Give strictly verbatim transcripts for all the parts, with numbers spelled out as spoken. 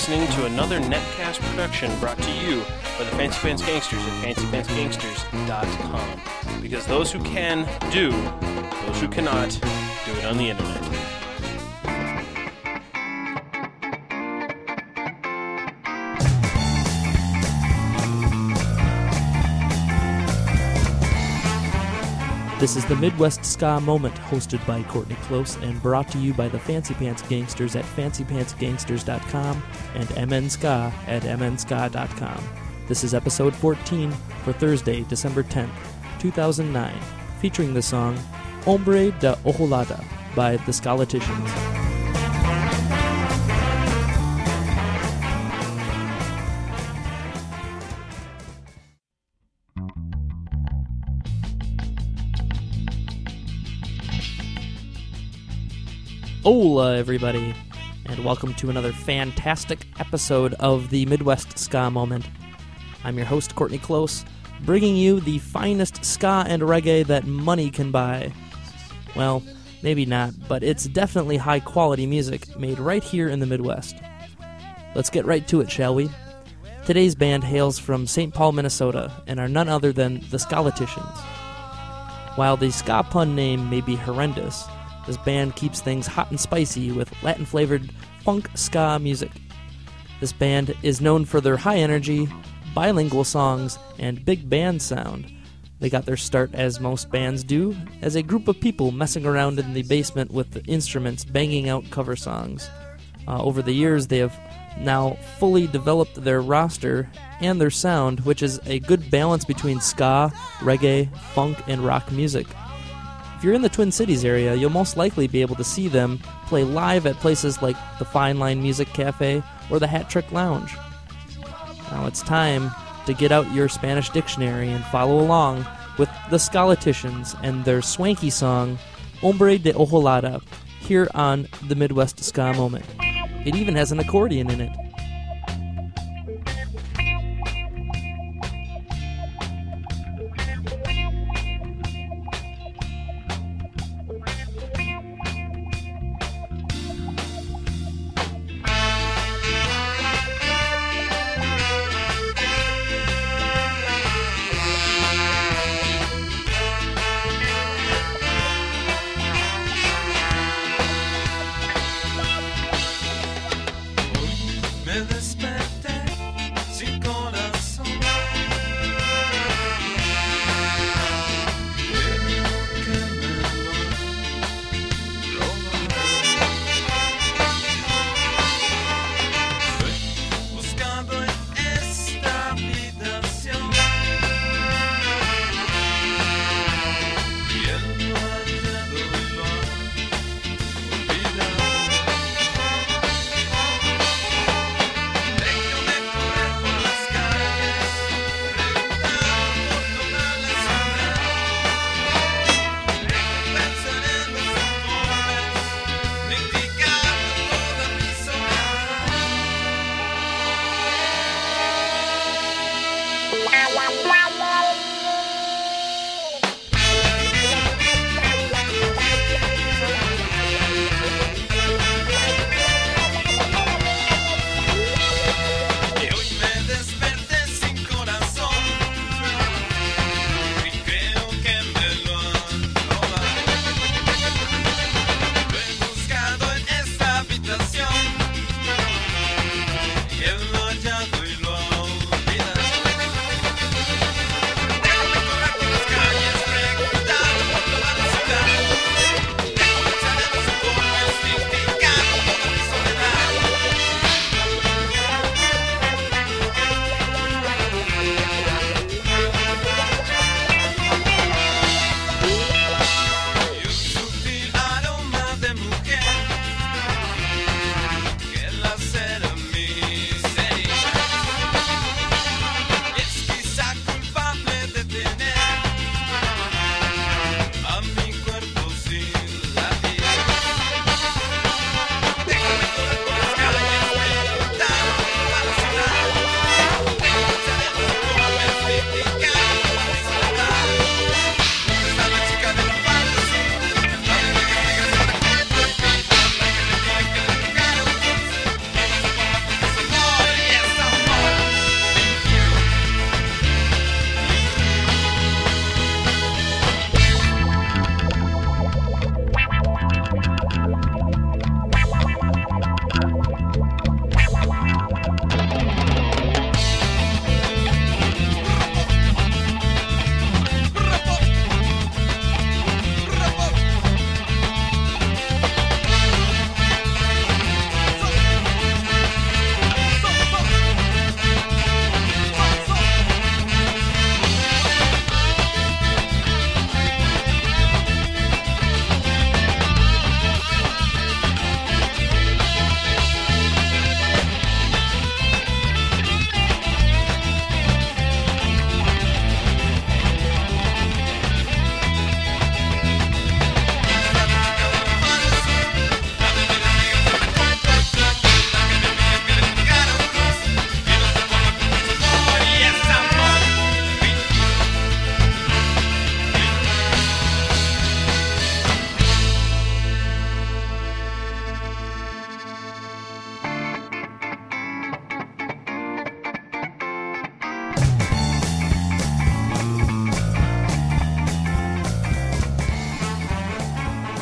listening to another Netcast production brought to you by the Fancy Pants Gangsters at fancy pants gangsters dot com. Because those who can, do. Those who cannot, do it on the internet. This is the Midwest Ska Moment, hosted by Courtney Close and brought to you by the Fancy Pants Gangsters at fancy pants gangsters dot com and M N Ska at m n ska dot com. This is episode fourteen for Thursday, December tenth, two thousand nine, featuring the song Hombre de Ojolada by the Skalleticians. Hola, everybody, and welcome to another fantastic episode of the Midwest Ska Moment. I'm your host, Courtney Close, bringing you the finest ska and reggae that money can buy. Well, maybe not, but it's definitely high-quality music made right here in the Midwest. Let's get right to it, shall we? Today's band hails from Saint Paul, Minnesota, and are none other than the Skalleticians. While the ska pun name may be horrendous, this band keeps things hot and spicy with Latin-flavored funk ska music. This band is known for their high energy, bilingual songs, and big band sound. They got their start, as most bands do, as a group of people messing around in the basement with the instruments banging out cover songs. Uh, over the years, they have now fully developed their roster and their sound, which is a good balance between ska, reggae, funk, and rock music. If you're in the Twin Cities area, you'll most likely be able to see them play live at places like the Fine Line Music Cafe or the Hat Trick Lounge. Now it's time to get out your Spanish dictionary and follow along with the Skalleticians and their swanky song, Hombre de Ojolada, here on the Midwest Ska Moment. It even has an accordion in it.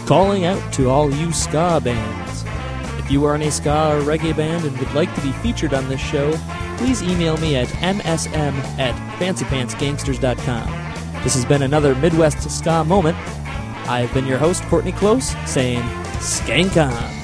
calling out to all you ska bands. If you are in a ska or reggae band and would like to be featured on this show, please email me at m s m at fancy pants gangsters dot com. This has been another Midwest Ska Moment. I've been your host, Courtney Close, saying, skank on.